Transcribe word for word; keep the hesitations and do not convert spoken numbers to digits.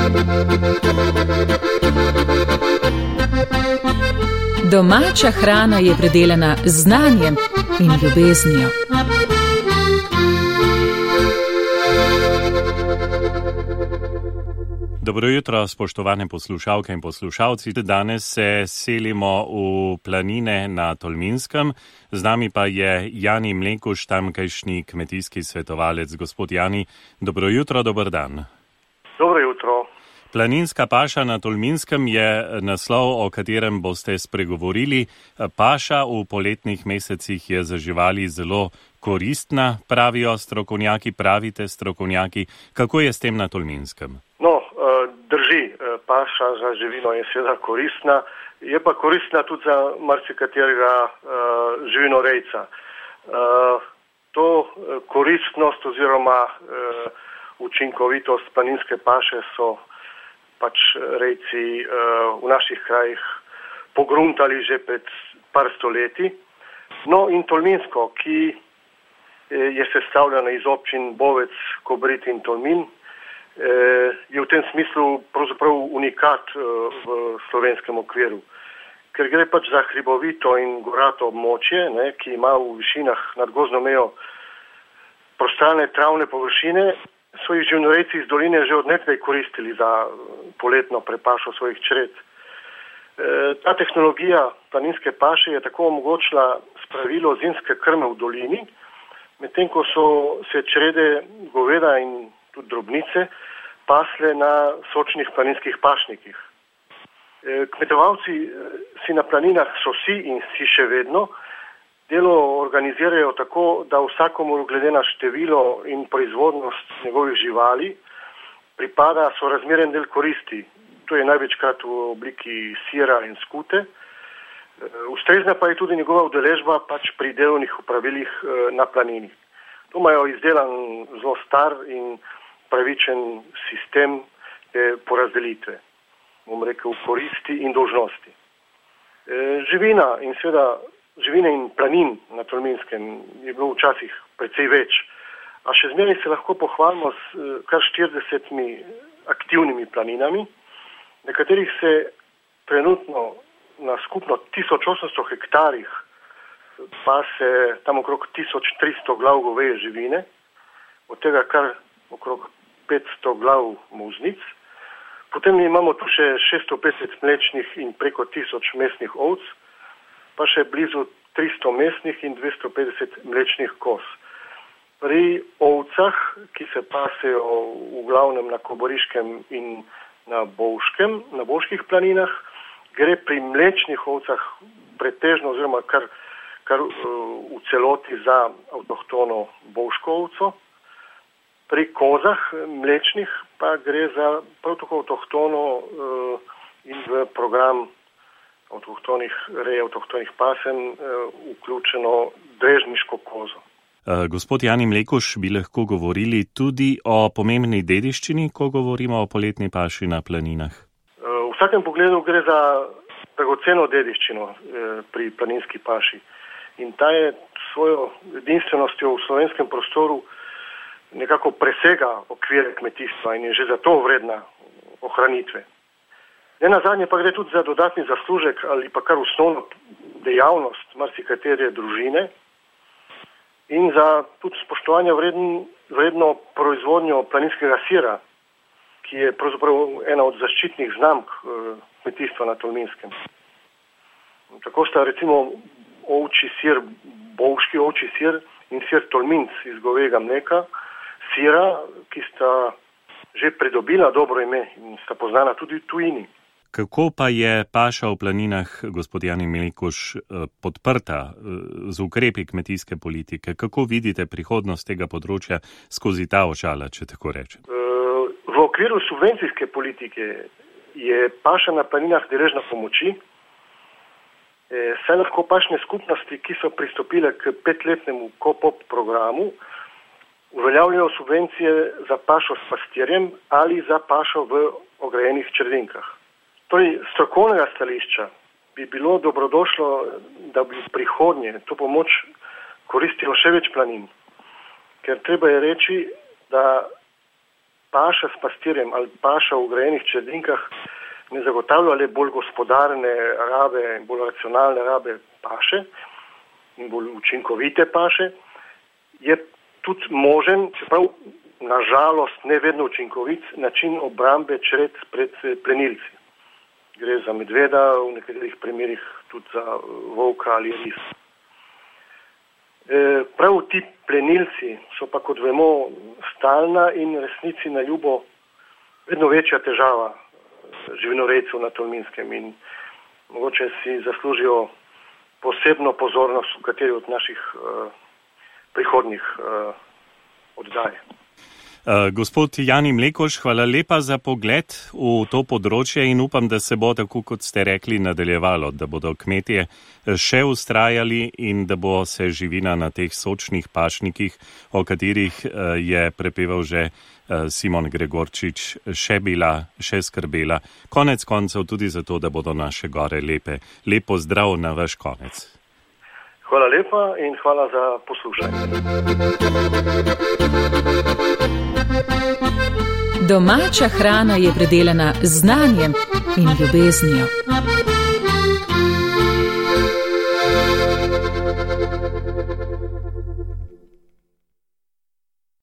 Domača hrana je predelana z znanjem in ljubeznijo. Dobro jutro, spoštovane poslušalke in poslušalci. Danes se selimo v planine na Tolminskem. Z nami pa je Jani Mlekuš, tamkajšnji kmetijski svetovalec. Gospod Jani, dobro jutro, dober dan. Dobro jutro. Planinska paša na Tolminskem je naslov, o katerem boste spregovorili. Paša v poletnih mesecih je za živali zelo koristna, pravijo strokovnjaki, pravite strokovnjaki. Kako je s tem na Tolminskem? No, drži, paša za živino je seveda koristna, je pa koristna tudi za marsikaterega živinorejca. To koristnost oziroma učinkovitost planinske paše so pač rejci v naših krajih pogruntali že pred par stoletji. No in Tolminsko, ki je sestavljeno iz občin Bovec, Kobrit in Tolmin, je v tem smislu pravzaprav unikat v slovenskem okviru. Ker gre pač za hribovito in gorato območje, ne, ki ima v višinah nad gozdno mejo prostrane travne površine, so jih živinorejci iz doline že od nekdaj koristili za poletno prepašo svojih čred. E, ta tehnologija planinske paše je tako omogočila spravilo zimske krme v dolini, medtem ko so se črede goveda in tudi drobnice pasle na sočnih planinskih pašnikih. E, kmetovalci si na planinah so si in si še vedno delo organizirajo tako, da vsakomur glede na število in proizvodnost njegovih živali pripada sorazmeren del koristi. To je največkrat v obliki sira in skute. Ustrezna pa je tudi njegova udeležba pač pri delovnih opravilih na planini. Tu imajo izdelan zelo star in pravičen sistem porazdelitve, bom rekel, koristi in dolžnosti. Živina in seveda živine in planin na Tolminskem je bilo včasih precej več, a še zmeraj se lahko pohvalimo s kar štiridesetimi aktivnimi planinami, na katerih se trenutno na skupno tisoč osemsto hektarih pa se tam okrog tisoč tristo glav goveje živine, od tega kar okrog petsto glav muznic. Potem imamo tu še šeststo petdeset mlečnih in preko tisoč mesnih ovc, pa še blizu tristo mesnih in dvesto petdeset mlečnih koz. Pri ovcah, ki se pasejo v glavnem na Kobariškem in na Bovškem, na Bovških planinah, gre pri mlečnih ovcah pretežno oziroma kar, kar uh, v celoti za avtohtono bovško ovco. Pri kozah mlečnih pa gre za prav tako avtohtono uh, in v program avtohtonih rej, avtohtonih pasem, vključeno drežniško kozo. Gospod Jani Mlekuš, bi lahko govorili tudi o pomembni dediščini, ko govorimo o poletni paši na planinah? V vsakem pogledu gre za dragoceno dediščino pri planinski paši. In ta je svojo edinstvenostjo v slovenskem prostoru nekako presega okvire kmetijstva in je že zato vredna ohranitve. Ne nazadnje pa gre tudi za dodatni zaslužek ali pa kar osnovno dejavnost marsikatere družine in za tudi spoštovanje vreden, vredno proizvodnjo planinskega sira, ki je pravzaprav ena od zaščitnih znamk kmetijstva na Tolminskem. Tako sta recimo ovčji sir, bovški ovčji sir in sir Tolminc iz govejega mleka, sira, ki sta že pridobila dobro ime in sta poznana tudi v tujini. Kako pa je paša v planinah, gospod Jani Mlekuš, podprta z ukrepi kmetijske politike? Kako vidite prihodnost tega področja skozi ta očala, če tako rečem? V okviru subvencijske politike je paša na planinah deležna pomoči, saj lahko pašne skupnosti, ki so pristopile k petletnemu KOPOP programu, uveljavljajo subvencije za pašo s pastirjem ali za pašo v ograjenih čredinkah. Torej, strokovnega stališča bi bilo dobrodošlo, da bi v prihodnje to pomoč koristilo še več planin. Ker treba je reči, da paša s pastirjem ali paša v grajenih čredinkah ne zagotavlja le bolj gospodarne rabe in bolj racionalne rabe paše in bolj učinkovite paše, je tudi možen, čeprav nažalost ne vedno učinkovit, način obrambe čred pred plenilci. Gre za medveda, v nekaterih primerih tudi za volka ali ris. E, prav ti plenilci so pa, kot vemo, stalna in resnici na ljubo vedno večja težava živinorejcev na Tolminskem in mogoče si zaslužijo posebno pozornost v kateri od naših uh, prihodnjih uh, oddaj. Uh, gospod Jani Mlekoš, hvala lepa za pogled v to področje in upam, da se bo, tako kot ste rekli, nadaljevalo, da bodo kmetje še ustrajali in da bo se živina na teh sočnih pašnikih, o katerih uh, je prepeval že uh, Simon Gregorčič, še bila, še skrbela. Konec koncev tudi zato, da bodo naše gore lepe. Lepo zdrav na vaš konec. Hvala lepa in hvala za poslušanje. Domača hrana je predelana z znanjem in ljubeznijo.